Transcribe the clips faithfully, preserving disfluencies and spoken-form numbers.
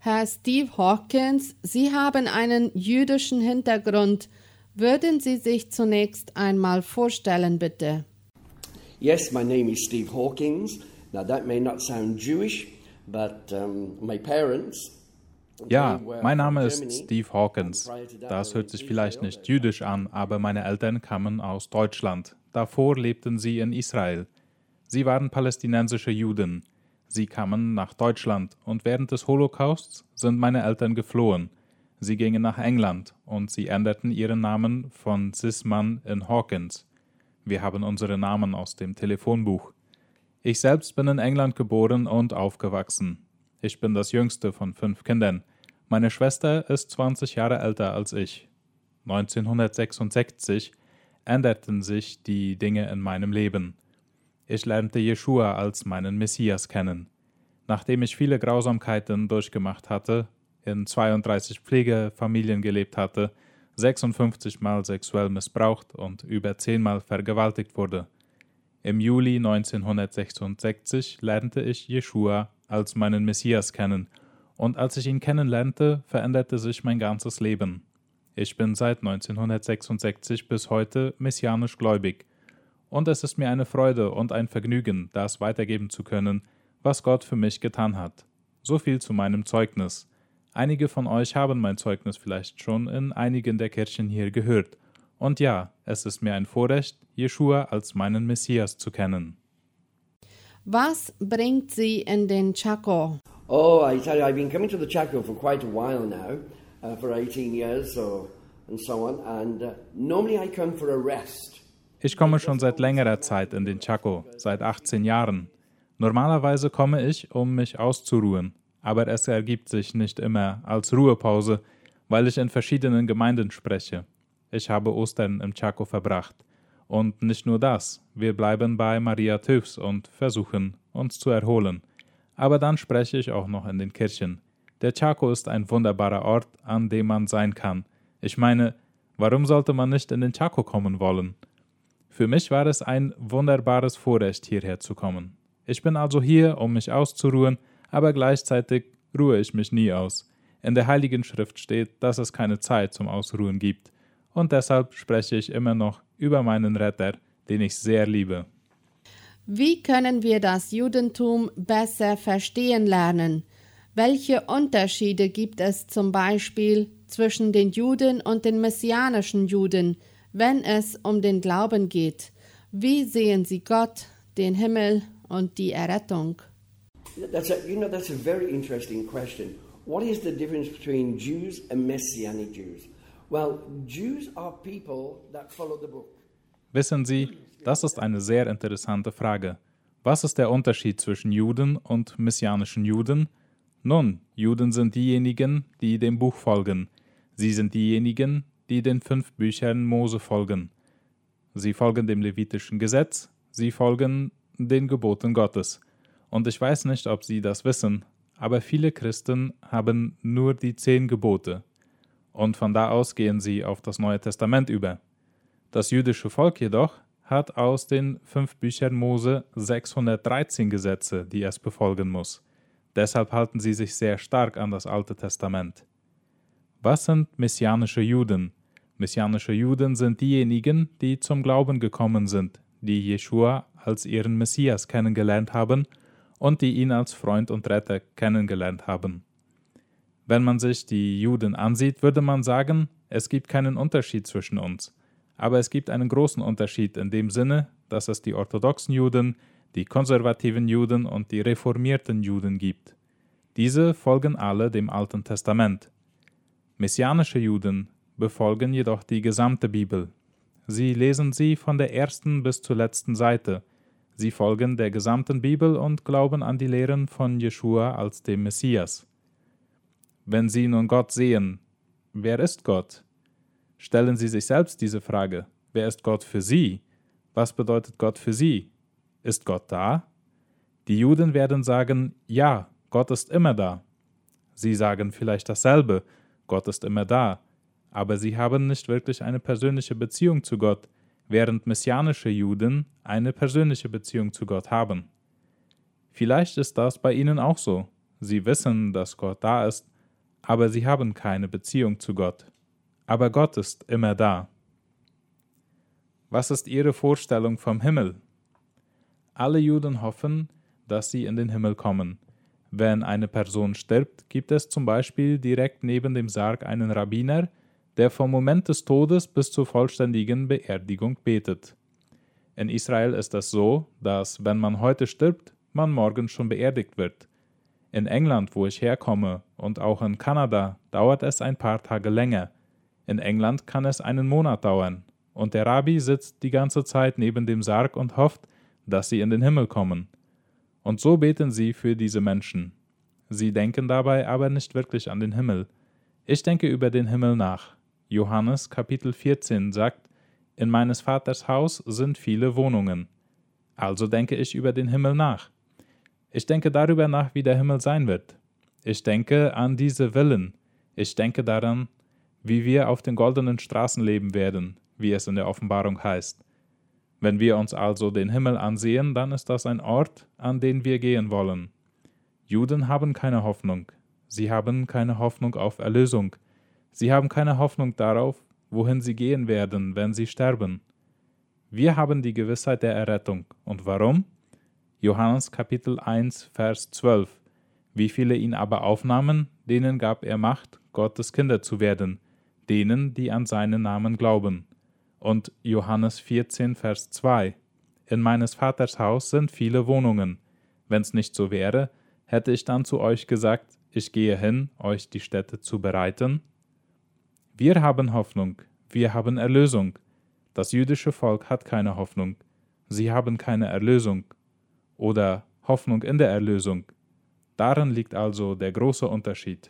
Herr Steve Hawkins, Sie haben einen jüdischen Hintergrund. Würden Sie sich zunächst einmal vorstellen, bitte? Yes, my name is Steve Hawkins. Now that may not sound Jewish, but um, my parents... Ja, mein Name ist Steve Hawkins. Das hört sich vielleicht nicht jüdisch an, aber meine Eltern kamen aus Deutschland. Davor lebten sie in Israel. Sie waren palästinensische Juden. Sie kamen nach Deutschland und während des Holocausts sind meine Eltern geflohen. Sie gingen nach England und sie änderten ihren Namen von Sisman in Hawkins. Wir haben unsere Namen aus dem Telefonbuch. Ich selbst bin in England geboren und aufgewachsen. Ich bin das jüngste von fünf Kindern. Meine Schwester ist zwanzig Jahre älter als ich. neunzehnhundertsechsundsechzig änderten sich die Dinge in meinem Leben. Ich lernte Jeschua als meinen Messias kennen. Nachdem ich viele Grausamkeiten durchgemacht hatte, in zweiunddreißig Pflegefamilien gelebt hatte, sechsundfünfzig Mal sexuell missbraucht und über zehn Mal vergewaltigt wurde. Im Juli neunzehnhundertsechsundsechzig lernte ich Jeschua als meinen Messias kennen, und als ich ihn kennenlernte, veränderte sich mein ganzes Leben. Ich bin seit neunzehnhundertsechsundsechzig bis heute messianisch gläubig, und es ist mir eine Freude und ein Vergnügen, das weitergeben zu können, was Gott für mich getan hat. So viel zu meinem Zeugnis. Einige von euch haben mein Zeugnis vielleicht schon in einigen der Kirchen hier gehört. Und ja, es ist mir ein Vorrecht, Jeschua als meinen Messias zu kennen. Was bringt Sie in den Chaco? Oh, I tell you, I've been coming to the Chaco for quite a while now, uh, for eighteen years or, and so on, and uh, normally I come for a rest. Ich komme schon seit längerer Zeit in den Chaco, seit achtzehn Jahren. Normalerweise komme ich, um mich auszuruhen, aber es ergibt sich nicht immer als Ruhepause, weil ich in verschiedenen Gemeinden spreche. Ich habe Ostern im Chaco verbracht. Und nicht nur das, wir bleiben bei Maria Töfs und versuchen, uns zu erholen. Aber dann spreche ich auch noch in den Kirchen. Der Chaco ist ein wunderbarer Ort, an dem man sein kann. Ich meine, warum sollte man nicht in den Chaco kommen wollen? Für mich war es ein wunderbares Vorrecht, hierher zu kommen. Ich bin also hier, um mich auszuruhen, aber gleichzeitig ruhe ich mich nie aus. In der Heiligen Schrift steht, dass es keine Zeit zum Ausruhen gibt. Und deshalb spreche ich immer noch über meinen Retter, den ich sehr liebe. Wie können wir das Judentum besser verstehen lernen? Welche Unterschiede gibt es zum Beispiel zwischen den Juden und den messianischen Juden, wenn es um den Glauben geht? Wie sehen sie Gott, den Himmel und die Errettung? That's a, you know, that's a very interesting question. What is the difference between Jews and Messianic Jews? Well, Jews are people that follow the book. Wissen Sie, das ist eine sehr interessante Frage. Was ist der Unterschied zwischen Juden und messianischen Juden? Nun, Juden sind diejenigen, die dem Buch folgen. Sie sind diejenigen, die den fünf Büchern Mose folgen. Sie folgen dem levitischen Gesetz, sie folgen den Geboten Gottes. Und ich weiß nicht, ob Sie das wissen, aber viele Christen haben nur die zehn Gebote. Und von da aus gehen sie auf das Neue Testament über. Das jüdische Volk jedoch hat aus den fünf Büchern Mose sechshundertdreizehn Gesetze, die es befolgen muss. Deshalb halten sie sich sehr stark an das Alte Testament. Was sind messianische Juden? Messianische Juden sind diejenigen, die zum Glauben gekommen sind, die Jeschua als ihren Messias kennengelernt haben und die ihn als Freund und Retter kennengelernt haben. Wenn man sich die Juden ansieht, würde man sagen, es gibt keinen Unterschied zwischen uns. Aber es gibt einen großen Unterschied in dem Sinne, dass es die orthodoxen Juden, die konservativen Juden und die reformierten Juden gibt. Diese folgen alle dem Alten Testament. Messianische Juden befolgen jedoch die gesamte Bibel. Sie lesen sie von der ersten bis zur letzten Seite. Sie folgen der gesamten Bibel und glauben an die Lehren von Jeschua als dem Messias. Wenn Sie nun Gott sehen, wer ist Gott? Stellen Sie sich selbst diese Frage. Wer ist Gott für Sie? Was bedeutet Gott für Sie? Ist Gott da? Die Juden werden sagen, ja, Gott ist immer da. Sie sagen vielleicht dasselbe, Gott ist immer da, aber sie haben nicht wirklich eine persönliche Beziehung zu Gott, während messianische Juden eine persönliche Beziehung zu Gott haben. Vielleicht ist das bei Ihnen auch so. Sie wissen, dass Gott da ist, aber sie haben keine Beziehung zu Gott. Aber Gott ist immer da. Was ist Ihre Vorstellung vom Himmel? Alle Juden hoffen, dass sie in den Himmel kommen. Wenn eine Person stirbt, gibt es zum Beispiel direkt neben dem Sarg einen Rabbiner, der vom Moment des Todes bis zur vollständigen Beerdigung betet. In Israel ist es so, dass, wenn man heute stirbt, man morgen schon beerdigt wird. In England, wo ich herkomme, und auch in Kanada, dauert es ein paar Tage länger. In England kann es einen Monat dauern, und der Rabbi sitzt die ganze Zeit neben dem Sarg und hofft, dass sie in den Himmel kommen. Und so beten sie für diese Menschen. Sie denken dabei aber nicht wirklich an den Himmel. Ich denke über den Himmel nach. Johannes Kapitel vierzehn sagt, in meines Vaters Haus sind viele Wohnungen. Also denke ich über den Himmel nach. Ich denke darüber nach, wie der Himmel sein wird. Ich denke an diese Villen. Ich denke daran, wie wir auf den goldenen Straßen leben werden, wie es in der Offenbarung heißt. Wenn wir uns also den Himmel ansehen, dann ist das ein Ort, an den wir gehen wollen. Juden haben keine Hoffnung. Sie haben keine Hoffnung auf Erlösung. Sie haben keine Hoffnung darauf, wohin sie gehen werden, wenn sie sterben. Wir haben die Gewissheit der Errettung. Und warum? Johannes Kapitel eins, Vers zwölf. Wie viele ihn aber aufnahmen, denen gab er Macht, Gottes Kinder zu werden, denen, die an seinen Namen glauben. Und Johannes vierzehn, Vers zwei. In meines Vaters Haus sind viele Wohnungen. Wenn's nicht so wäre, hätte ich dann zu euch gesagt, ich gehe hin, euch die Stätte zu bereiten. Wir haben Hoffnung, wir haben Erlösung. Das jüdische Volk hat keine Hoffnung. Sie haben keine Erlösung. Oder Hoffnung in der Erlösung. Darin liegt also der große Unterschied.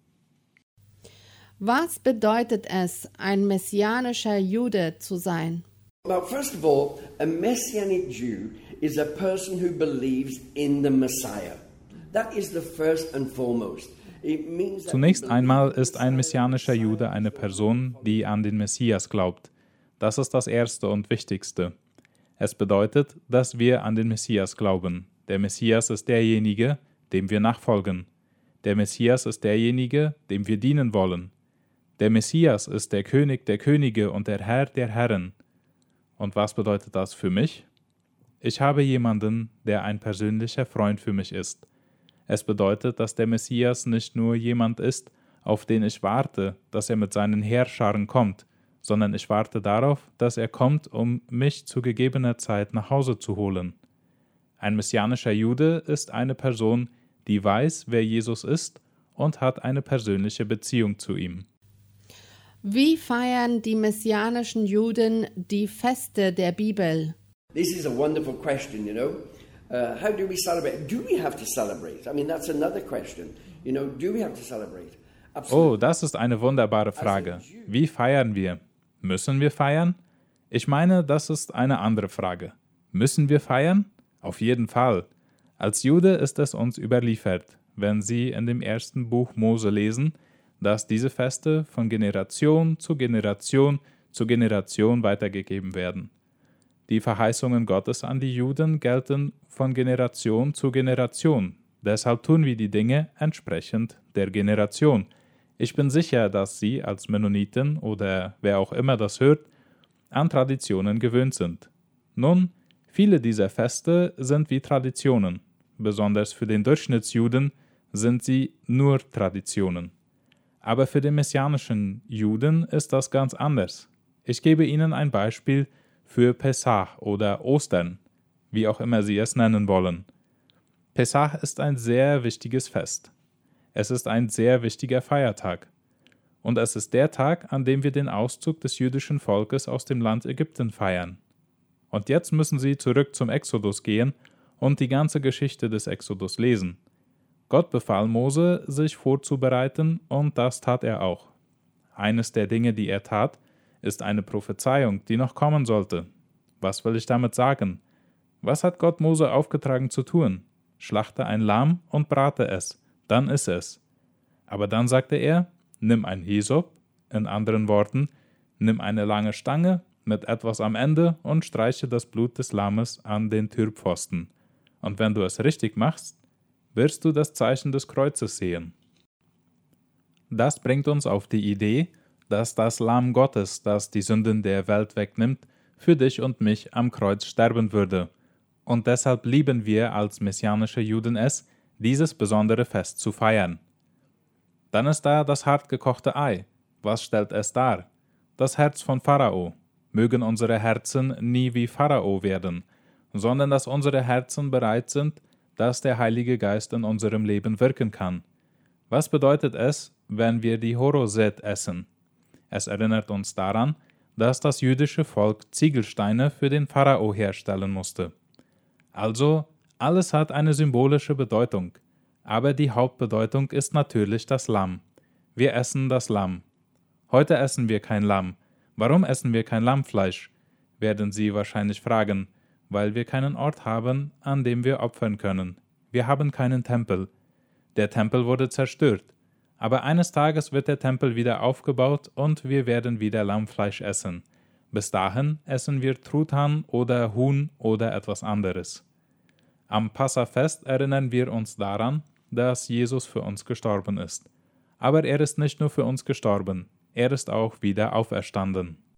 Was bedeutet es, ein messianischer Jude zu sein? Well, first of all, a Messianic Jew is a person who believes in the Messiah. That is the first and foremost. It means that Zunächst einmal ist ein messianischer Jude eine Person, die an den Messias glaubt. Das ist das Erste und Wichtigste. Es bedeutet, dass wir an den Messias glauben. Der Messias ist derjenige, dem wir nachfolgen. Der Messias ist derjenige, dem wir dienen wollen. Der Messias ist der König der Könige und der Herr der Herren. Und was bedeutet das für mich? Ich habe jemanden, der ein persönlicher Freund für mich ist. Es bedeutet, dass der Messias nicht nur jemand ist, auf den ich warte, dass er mit seinen Heerscharen kommt, sondern ich warte darauf, dass er kommt, um mich zu gegebener Zeit nach Hause zu holen. Ein messianischer Jude ist eine Person, die weiß, wer Jesus ist und hat eine persönliche Beziehung zu ihm. Wie feiern die messianischen Juden die Feste der Bibel? This is a wonderful question, you know. Uh, how do we celebrate? Do we have to celebrate? I mean, that's another question. You know, do we have to celebrate? Oh, das ist eine wunderbare Frage. Wie feiern wir? Müssen wir feiern? Ich meine, das ist eine andere Frage. Müssen wir feiern? Auf jeden Fall. Als Jude ist es uns überliefert, wenn Sie in dem ersten Buch Mose lesen, dass diese Feste von Generation zu Generation zu Generation weitergegeben werden. Die Verheißungen Gottes an die Juden gelten von Generation zu Generation. Deshalb tun wir die Dinge entsprechend der Generation. Ich bin sicher, dass Sie als Mennoniten oder wer auch immer das hört, an Traditionen gewöhnt sind. Nun, viele dieser Feste sind wie Traditionen. Besonders für den Durchschnittsjuden sind sie nur Traditionen. Aber für den messianischen Juden ist das ganz anders. Ich gebe Ihnen ein Beispiel für Pessach oder Ostern, wie auch immer Sie es nennen wollen. Pessach ist ein sehr wichtiges Fest. Es ist ein sehr wichtiger Feiertag. Und es ist der Tag, an dem wir den Auszug des jüdischen Volkes aus dem Land Ägypten feiern. Und jetzt müssen Sie zurück zum Exodus gehen und die ganze Geschichte des Exodus lesen. Gott befahl Mose, sich vorzubereiten, und das tat er auch. Eines der Dinge, die er tat, ist eine Prophezeiung, die noch kommen sollte. Was will ich damit sagen? Was hat Gott Mose aufgetragen zu tun? Schlachte ein Lamm und brate es, dann iss es. Aber dann sagte er, nimm ein Hisop, in anderen Worten, nimm eine lange Stange mit etwas am Ende und streiche das Blut des Lammes an den Türpfosten. Und wenn du es richtig machst, wirst du das Zeichen des Kreuzes sehen. Das bringt uns auf die Idee, dass das Lamm Gottes, das die Sünden der Welt wegnimmt, für dich und mich am Kreuz sterben würde. Und deshalb lieben wir als messianische Juden es, dieses besondere Fest zu feiern. Dann ist da das hartgekochte Ei. Was stellt es dar? Das Herz von Pharao. Mögen unsere Herzen nie wie Pharao werden, sondern dass unsere Herzen bereit sind, dass der Heilige Geist in unserem Leben wirken kann. Was bedeutet es, wenn wir die Horoset essen? Es erinnert uns daran, dass das jüdische Volk Ziegelsteine für den Pharao herstellen musste. Also, alles hat eine symbolische Bedeutung, aber die Hauptbedeutung ist natürlich das Lamm. Wir essen das Lamm. Heute essen wir kein Lamm. Warum essen wir kein Lammfleisch? Werden Sie wahrscheinlich fragen. Weil wir keinen Ort haben, an dem wir opfern können. Wir haben keinen Tempel. Der Tempel wurde zerstört. Aber eines Tages wird der Tempel wieder aufgebaut und wir werden wieder Lammfleisch essen. Bis dahin essen wir Truthahn oder Huhn oder etwas anderes. Am Passafest erinnern wir uns daran, dass Jesus für uns gestorben ist. Aber er ist nicht nur für uns gestorben, er ist auch wieder auferstanden.